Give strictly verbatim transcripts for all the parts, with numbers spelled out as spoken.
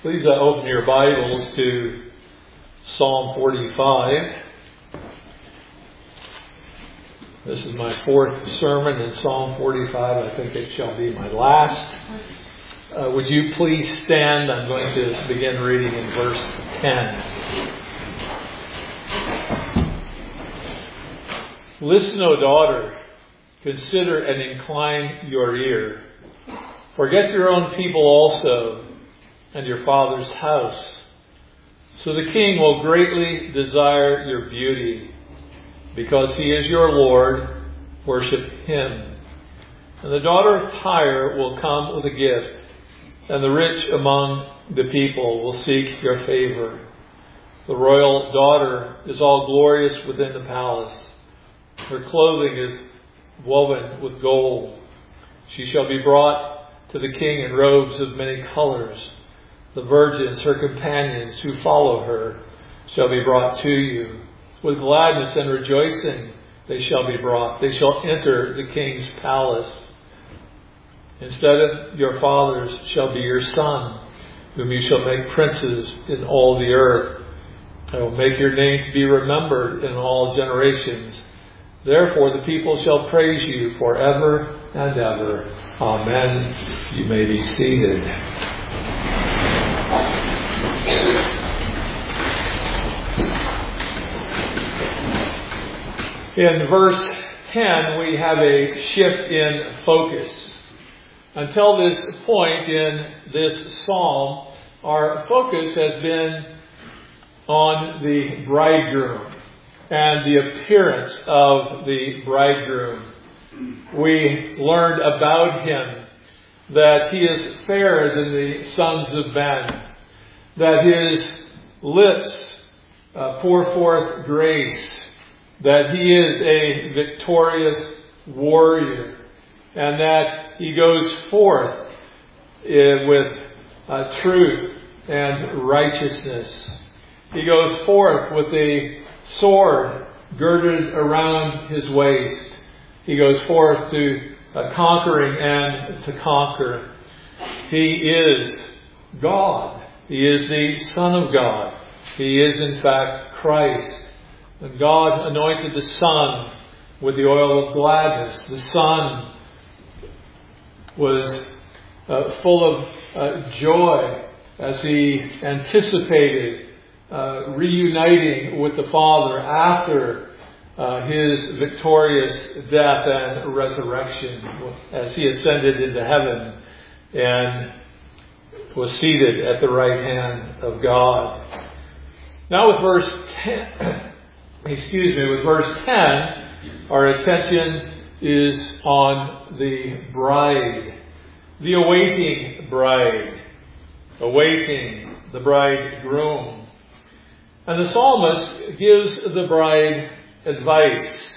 Please uh, open your Bibles to Psalm forty-five. This is my fourth sermon in Psalm forty-five. I think it shall be my last. Uh, would you please stand? I'm going to begin reading in verse ten. Listen, O daughter, consider and incline your ear. Forget your own people also, and your father's house. So the king will greatly desire your beauty. Because he is your Lord, worship him. And the daughter of Tyre will come with a gift, and the rich among the people will seek your favor. The royal daughter is all glorious within the palace. Her clothing is woven with gold. She shall be brought to the king in robes of many colors. The virgins, her companions who follow her, shall be brought to you. With gladness and rejoicing they shall be brought. They shall enter the king's palace. Instead of your fathers shall be your son, whom you shall make princes in all the earth. I will make your name to be remembered in all generations. Therefore the people shall praise you forever and ever. Amen. You may be seated. In verse ten, we have a shift in focus. Until this point in this psalm, our focus has been on the bridegroom and the appearance of the bridegroom. We learned about him that he is fairer than the sons of men, that his lips uh, pour forth grace, that he is a victorious warrior, and that he goes forth uh, with uh, truth and righteousness. He goes forth with a sword girded around his waist. He goes forth to uh, conquering and to conquer. He is God. He is the Son of God. He is in fact Christ. And God anointed the Son with the oil of gladness. The Son was uh, full of uh, joy as he anticipated uh, reuniting with the Father after uh, his victorious death and resurrection, as he ascended into heaven and was seated at the right hand of God. Now with verse ten... Excuse me, with verse ten, our attention is on the bride, the awaiting bride, awaiting the bridegroom. And the psalmist gives the bride advice.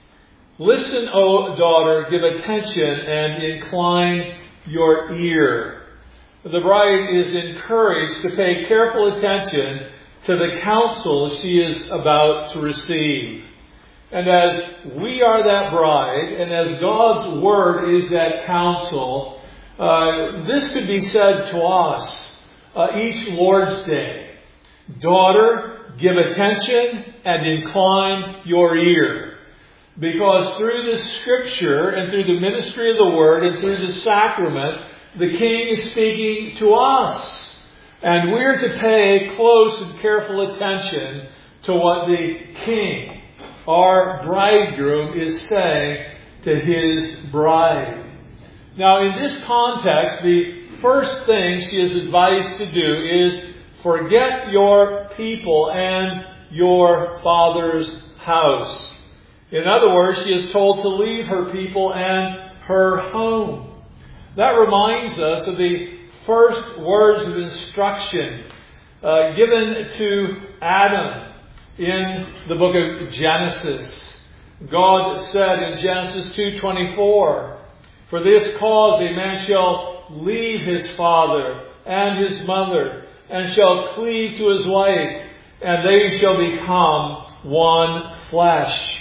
Listen, O daughter, give attention and incline your ear. The bride is encouraged to pay careful attention to the counsel she is about to receive. And as we are that bride, and as God's word is that counsel, uh, this could be said to us uh, each Lord's Day. Daughter, give attention and incline your ear. Because through the scripture and through the ministry of the word and through the sacrament, the King is speaking to us. And we're to pay close and careful attention to what the King, our bridegroom, is saying to his bride. Now, in this context, the first thing she is advised to do is forget your people and your father's house. In other words, she is told to leave her people and her home. That reminds us of the first words of instruction uh, given to Adam in the book of Genesis. God said in Genesis two twenty-four, "For this cause a man shall leave his father and his mother, and shall cleave to his wife, and they shall become one flesh."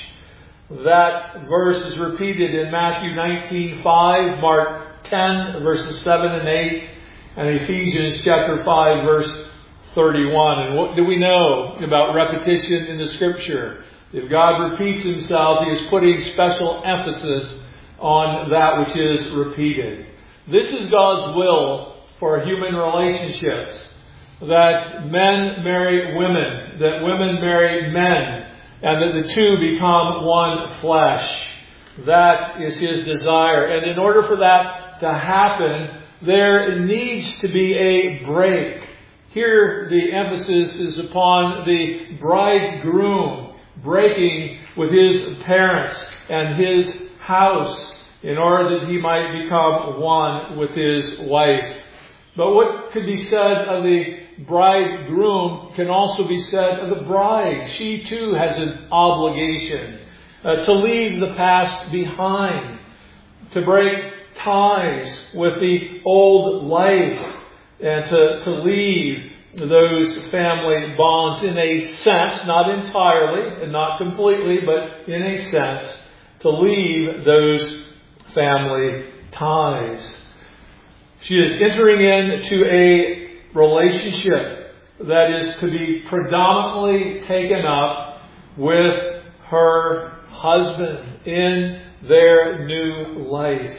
That verse is repeated in Matthew nineteen five, Mark ten, verses seven and eight, and Ephesians chapter five, verse thirty-one. And what do we know about repetition in the Scripture? If God repeats Himself, He is putting special emphasis on that which is repeated. This is God's will for human relationships. That men marry women, that women marry men, and that the two become one flesh. That is His desire. And in order for that to happen, there needs to be a break. Here the emphasis is upon the bridegroom breaking with his parents and his house in order that he might become one with his wife. But what could be said of the bridegroom can also be said of the bride. She too has an obligation uh, to leave the past behind, to break ties with the old life, and to, to leave those family bonds in a sense, not entirely and not completely, but in a sense, to leave those family ties. She is entering into a relationship that is to be predominantly taken up with her husband in their new life.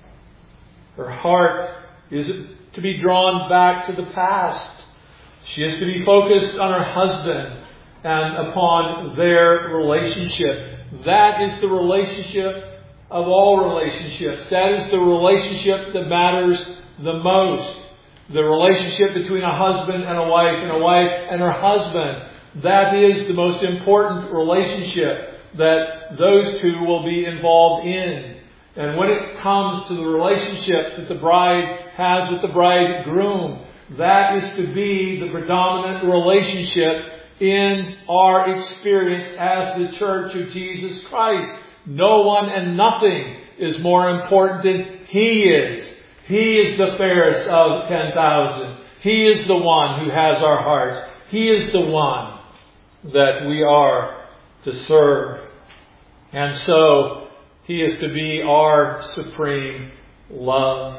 Her heart is to be drawn back to the past. She is to be focused on her husband and upon their relationship. That is the relationship of all relationships. That is the relationship that matters the most. The relationship between a husband and a wife, and a wife and her husband. That is the most important relationship that those two will be involved in. And when it comes to the relationship that the bride has with the bridegroom, that is to be the predominant relationship in our experience as the Church of Jesus Christ. No one and nothing is more important than He is. He is the fairest of ten thousand. He is the one who has our hearts. He is the one that we are to serve. And so He is to be our supreme love.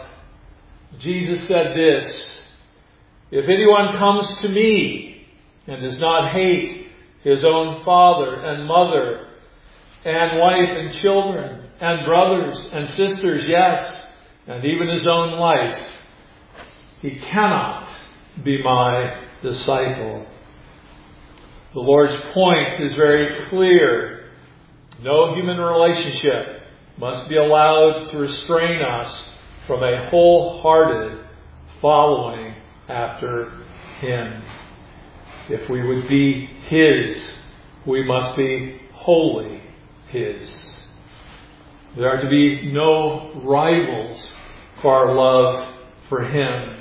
Jesus said this, "If anyone comes to me and does not hate his own father and mother and wife and children and brothers and sisters, yes, and even his own life, he cannot be my disciple." The Lord's point is very clear. No human relationship must be allowed to restrain us from a wholehearted following after Him. If we would be His, we must be wholly His. There are to be no rivals for our love for Him.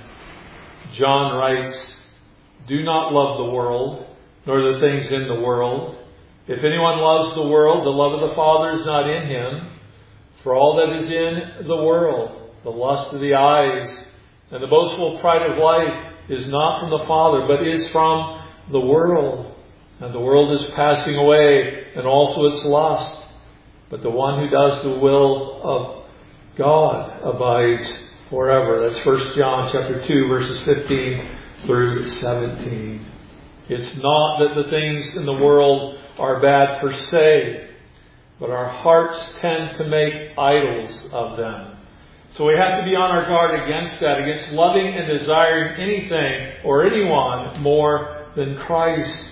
John writes, "Do not love the world, nor the things in the world. If anyone loves the world, the love of the Father is not in him. For all that is in the world, the lust of the eyes, and the boastful pride of life, is not from the Father, but is from the world. And the world is passing away, and also its lust. But the one who does the will of God abides forever." That's First John chapter two, verses fifteen through seventeen. It's not that the things in the world are bad per se, but our hearts tend to make idols of them. So we have to be on our guard against that, against loving and desiring anything or anyone more than Christ.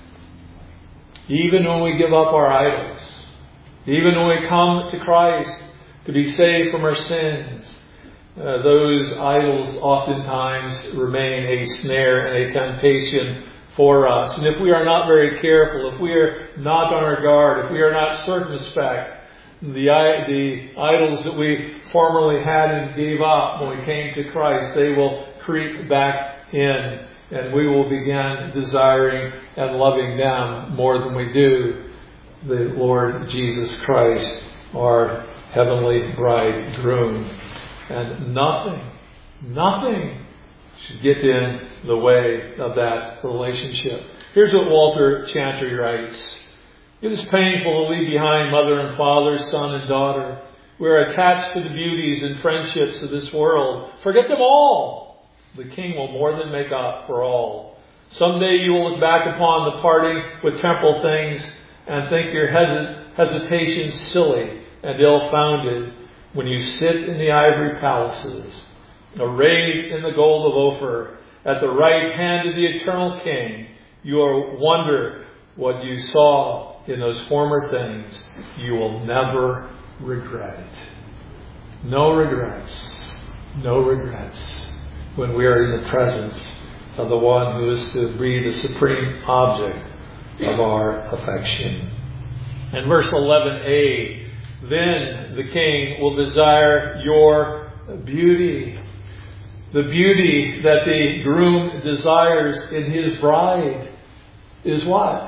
Even when we give up our idols, even when we come to Christ to be saved from our sins, uh, those idols oftentimes remain a snare and a temptation for us. And if we are not very careful, if we are not on our guard, if we are not circumspect, the, the idols that we formerly had and gave up when we came to Christ, they will creep back in, and we will begin desiring and loving them more than we do the Lord Jesus Christ, our heavenly bridegroom. And nothing, nothing should get in the way of that relationship. Here's what Walter Chantry writes. "It is painful to leave behind mother and father, son and daughter. We are attached to the beauties and friendships of this world. Forget them all The King will more than make up for all. Someday you will look back upon the parting with temporal things and think your hesit- hesitation silly and ill-founded when you sit in the ivory palaces, arrayed in the gold of Ophir, at the right hand of the eternal King. You will wonder what you saw in those former things. You will never regret it. No regrets. No regrets when we are in the presence of the one who is to be the supreme object of our affection. In verse eleven a, then the King will desire your beauty. The beauty that the groom desires in his bride is what?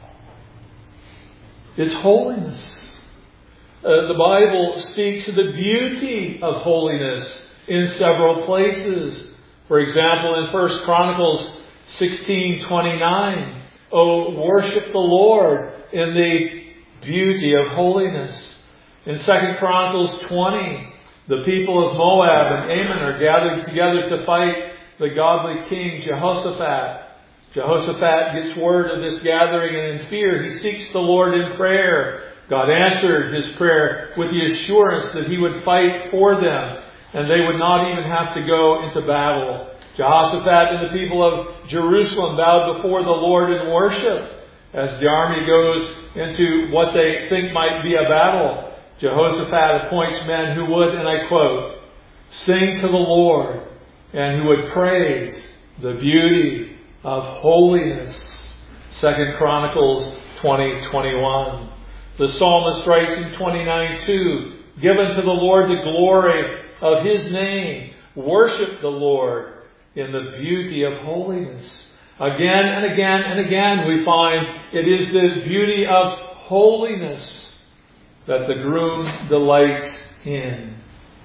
It's holiness. Uh, the Bible speaks of the beauty of holiness in several places. For example, in First Chronicles sixteen twenty-nine, oh, worship the Lord in the beauty of holiness. In Second Chronicles twenty, the people of Moab and Ammon are gathered together to fight the godly king Jehoshaphat. Jehoshaphat gets word of this gathering, and in fear he seeks the Lord in prayer. God answered his prayer with the assurance that he would fight for them, and they would not even have to go into battle. Jehoshaphat and the people of Jerusalem bowed before the Lord in worship. As the army goes into what they think might be a battle, Jehoshaphat appoints men who would, and I quote, sing to the Lord, and who would praise the beauty of holiness. Second Chronicles twenty twenty-one. The psalmist writes in twenty-nine two, give unto the Lord the glory of his name. Worship the Lord in the beauty of holiness. Again and again and again we find it is the beauty of holiness that the groom delights in.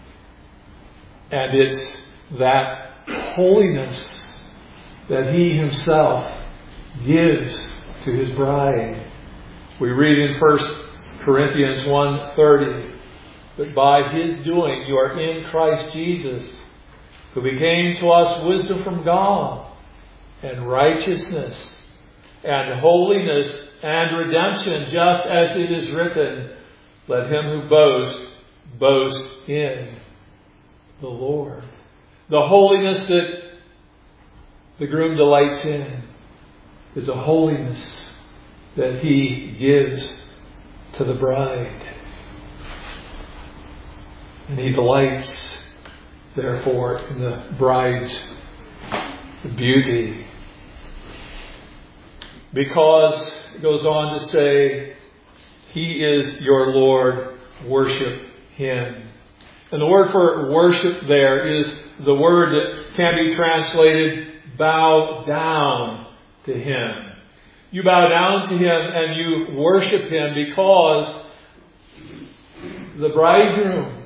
And it's that holiness that he himself gives to his bride. We read in First Corinthians one thirty, but by his doing you are in Christ Jesus, who became to us wisdom from God, and righteousness, and holiness, and redemption, just as it is written, let him who boasts, boast in the Lord. The holiness that the groom delights in is a holiness that he gives to the bride. And he delights, therefore, in the bride's beauty. Because, it goes on to say, he is your Lord, worship him. And the word for worship there is the word that can be translated bow down to him. You bow down to him and you worship him because the bridegroom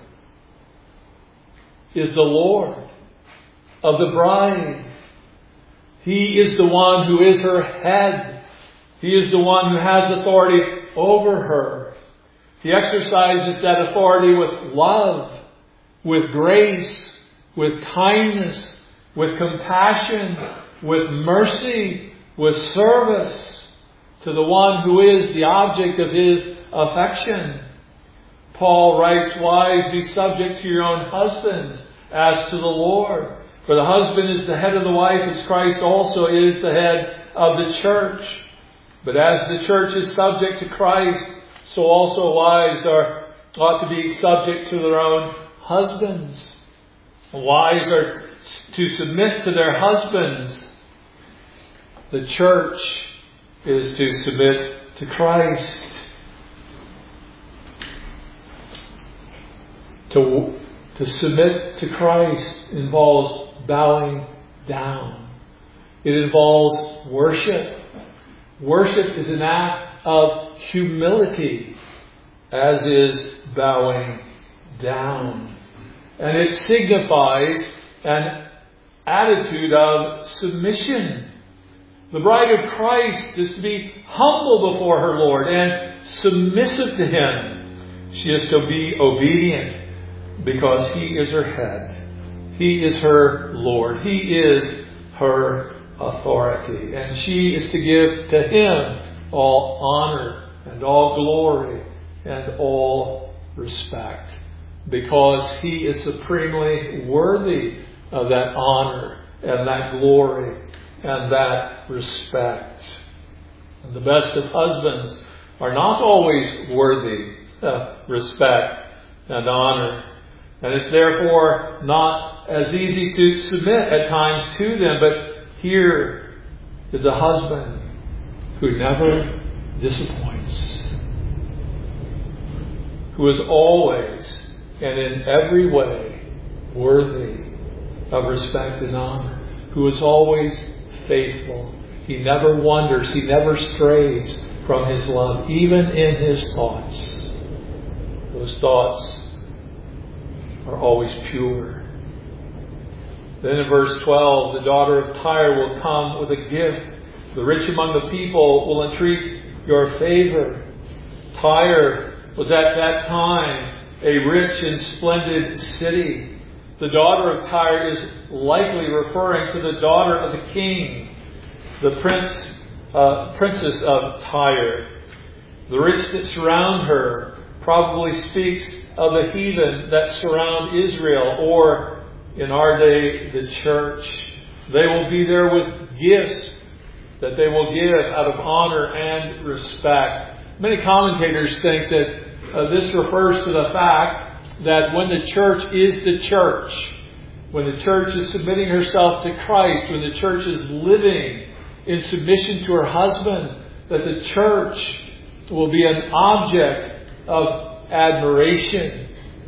is the Lord of the bride. He is the one who is her head. He is the one who has authority over her. He exercises that authority with love, with grace, with kindness, with compassion, with mercy, with service to the one who is the object of his affection. Paul writes, wives, be subject to your own husbands as to the Lord. For the husband is the head of the wife, as Christ also is the head of the church. But as the church is subject to Christ, so also wives are ought to be subject to their own husbands. Wives are to submit to their husbands. The church is to submit to Christ. To, to submit to Christ involves bowing down. It involves worship. Worship is an act of humility, as is bowing down. And it signifies an attitude of submission. The bride of Christ is to be humble before her Lord and submissive to him. She is to be obedient because he is her head. He is her Lord. He is her authority. And she is to give to Him all honor and all glory and all respect, because He is supremely worthy of that honor and that glory and that respect. And the best of husbands are not always worthy of respect and honor. And it's therefore not as easy to submit at times to them. But here is a husband who never disappoints, who is always and in every way worthy of respect and honor, who is always faithful. He never wanders. He never strays from His love, even in His thoughts. Those thoughts are always pure. Then in verse twelve, the daughter of Tyre will come with a gift. The rich among the people will entreat your favor. Tyre was at that time a rich and splendid city. The daughter of Tyre is likely referring to the daughter of the king, the prince, uh, princess of Tyre. The rich that surround her probably speaks of the heathen that surround Israel, or in our day, the church. They will be there with gifts that they will give out of honor and respect. Many commentators think that uh, this refers to the fact that when the church is the church, when the church is submitting herself to Christ, when the church is living in submission to her husband, that the church will be an object of admiration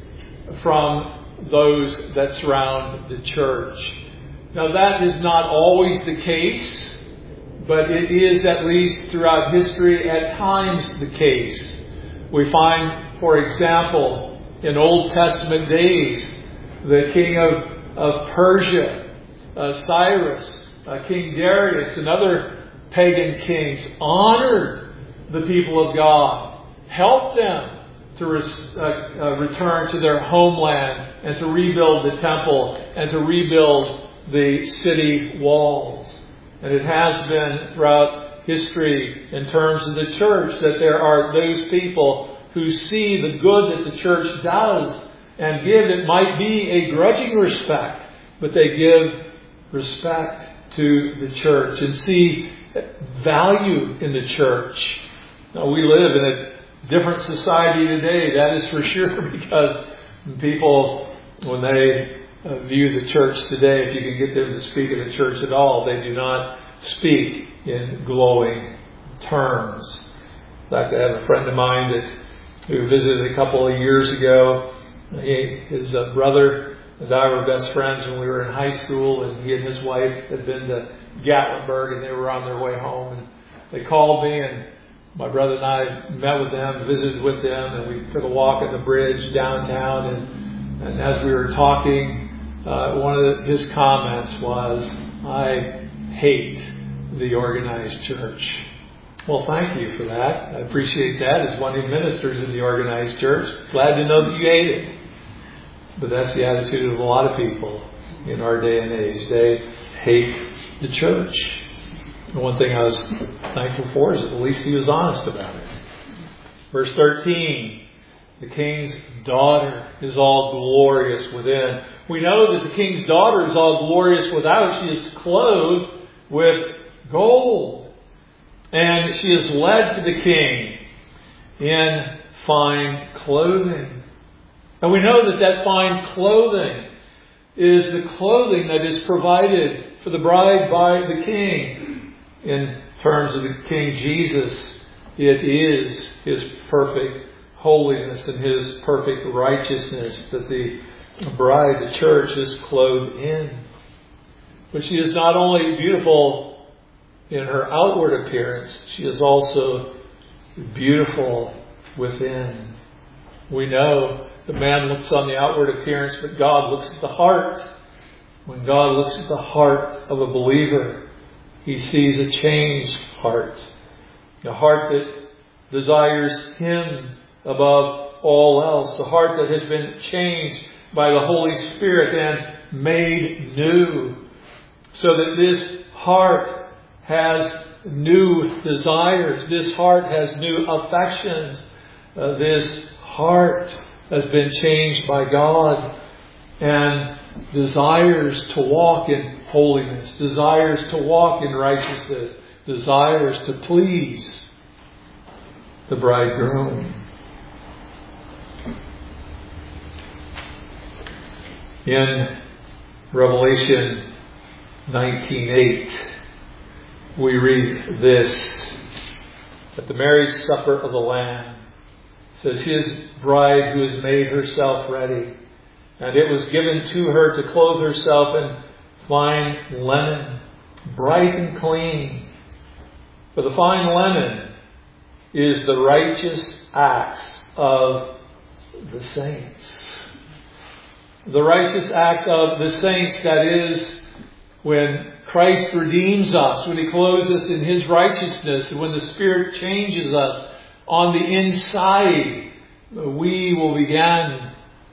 from those that surround the church. Now, that is not always the case, but it is, at least throughout history, at times the case. We find, for example, in Old Testament days, the king of, of Persia, uh, Cyrus, uh, King Darius, and other pagan kings honored the people of God, helped them to res- uh, uh, return to their homeland and to rebuild the temple and to rebuild the city walls. And it has been throughout history in terms of the church that there are those people who see the good that the church does and give. It might be a grudging respect, but they give respect to the church and see value in the church. Now, we live in a different society today, that is for sure, because people, when they uh, view the church today, if you can get them to speak of the church at all, they do not speak in glowing terms. In fact, I have a friend of mine that who visited a couple of years ago. He, his uh, brother and I were best friends when we were in high school, and he and his wife had been to Gatlinburg, and they were on their way home, and they called me, and my brother and I met with them, visited with them, and we took a walk on the bridge downtown. And, and as we were talking, uh, one of the, his comments was, "I hate the organized church." Well, thank you for that. I appreciate that as one who ministers in the organized church. Glad to know that you hate it. But that's the attitude of a lot of people in our day and age. They hate the church. And one thing I was thankful for is that at least he was honest about it. Verse thirteen, the king's daughter is all glorious within. We know that the king's daughter is all glorious without. She is clothed with gold. And she is led to the king in fine clothing. And we know that that fine clothing is the clothing that is provided for the bride by the king. In terms of the King Jesus, it is His perfect holiness and His perfect righteousness that the bride, the church, is clothed in. But she is not only beautiful in her outward appearance, she is also beautiful within. We know the man looks on the outward appearance, but God looks at the heart. When God looks at the heart of a believer, He sees a changed heart. A heart that desires Him above all else. A heart that has been changed by the Holy Spirit and made new, so that this heart has new desires. This heart has new affections. Uh, this heart has been changed by God and desires to walk in holiness, desires to walk in righteousness, desires to please the bridegroom. In Revelation nineteen eight, we read this, at the marriage supper of the Lamb, says, His bride who has made herself ready, and it was given to her to clothe herself in fine linen, bright and clean. For the fine linen is the righteous acts of the saints. The righteous acts of the saints, that is, when Christ redeems us, when He clothes us in His righteousness, and when the Spirit changes us on the inside, we will begin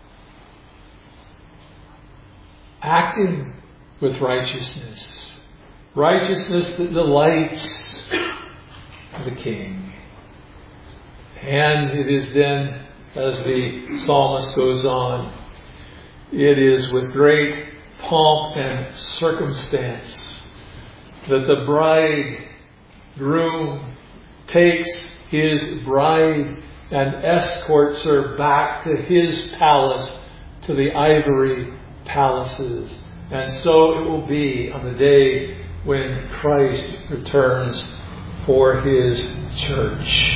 acting with righteousness. Righteousness that delights the King. And it is then, as the psalmist goes on, it is with great pomp and circumstance that the bridegroom takes his bride and escorts her back to his palace, to the ivory palaces. And so it will be on the day when Christ returns for His church.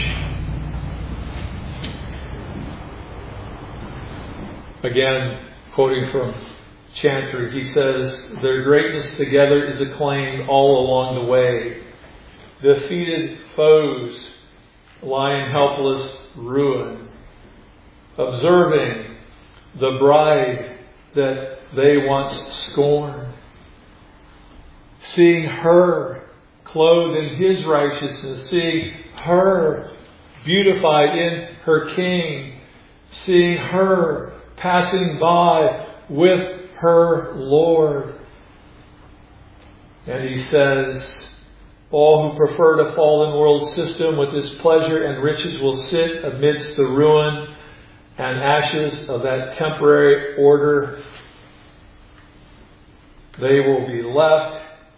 Again, quoting from Chantry, he says, their greatness together is acclaimed all along the way. Defeated foes lie in helpless ruin, observing the bride that they once scorned, seeing her clothed in His righteousness, seeing her beautified in her King, seeing her passing by with her Lord. And he says, all who prefer to fallen world system with its pleasure and riches will sit amidst the ruin and ashes of that temporary order. They will be left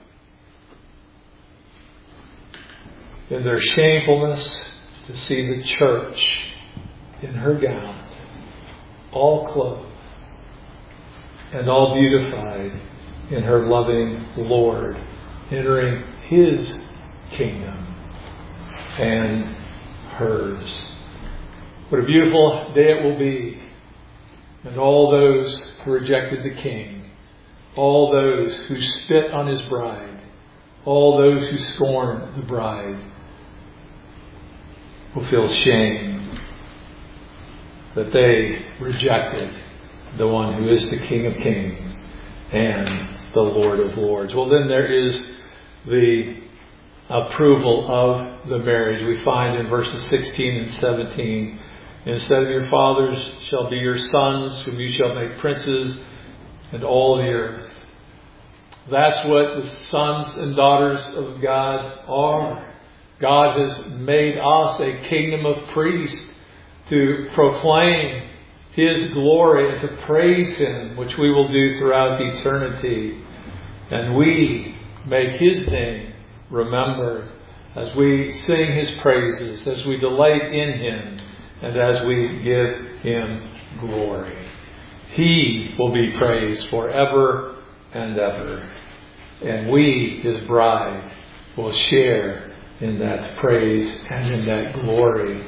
in their shamefulness to see the church in her gown, all clothed and all beautified in her loving Lord, entering His kingdom and hers. What a beautiful day it will be. And all those who rejected the King, all those who spit on His bride, all those who scorn the bride, will feel shame that they rejected the one who is the King of Kings and the Lord of Lords. Well, then there is the approval of the marriage. We find in verses sixteen and seventeen, instead of your fathers shall be your sons, whom you shall make princes, and all the earth. That's what the sons and daughters of God are. God has made us a kingdom of priests to proclaim His glory and to praise Him, which we will do throughout eternity. And we make His name remembered as we sing His praises, as we delight in Him, and as we give Him glory. He will be praised forever and ever. And we, His bride, will share in that praise and in that glory.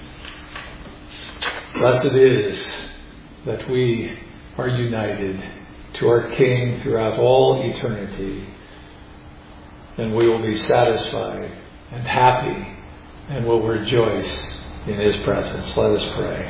Blessed it is that we are united to our King throughout all eternity. And we will be satisfied and happy and will rejoice in His presence. Let us pray.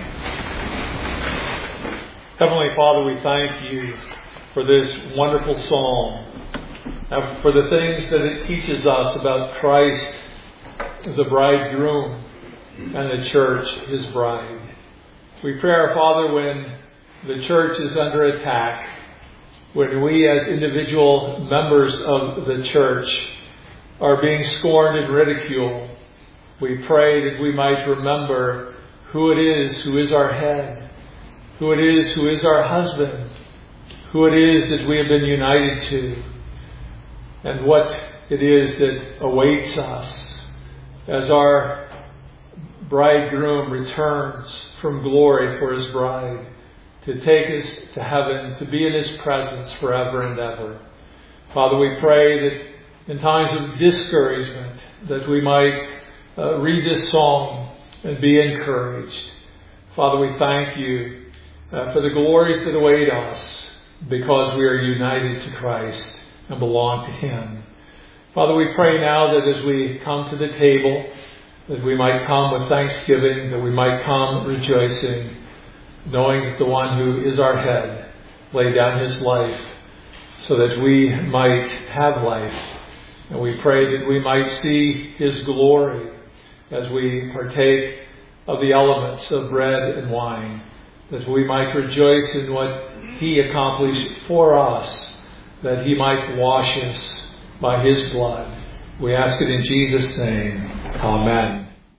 Heavenly Father, we thank You for this wonderful psalm and for the things that it teaches us about Christ, the bridegroom, and the church, His bride. We pray, our Father, when the church is under attack, when we as individual members of the church are being scorned and ridiculed, we pray that we might remember who it is who is our head, who it is who is our husband, who it is that we have been united to, and what it is that awaits us as our bridegroom returns from glory for his bride, to take us to heaven, to be in his presence forever and ever. Father, we pray that in times of discouragement, that we might uh, read this psalm and be encouraged. Father, we thank you uh, for the glories that await us because we are united to Christ and belong to him. Father, we pray now that as we come to the table, that we might come with thanksgiving, that we might come rejoicing, knowing that the one who is our head laid down his life so that we might have life. And we pray that we might see his glory as we partake of the elements of bread and wine, that we might rejoice in what he accomplished for us, that he might wash us by his blood. We ask it in Jesus' name. Amen.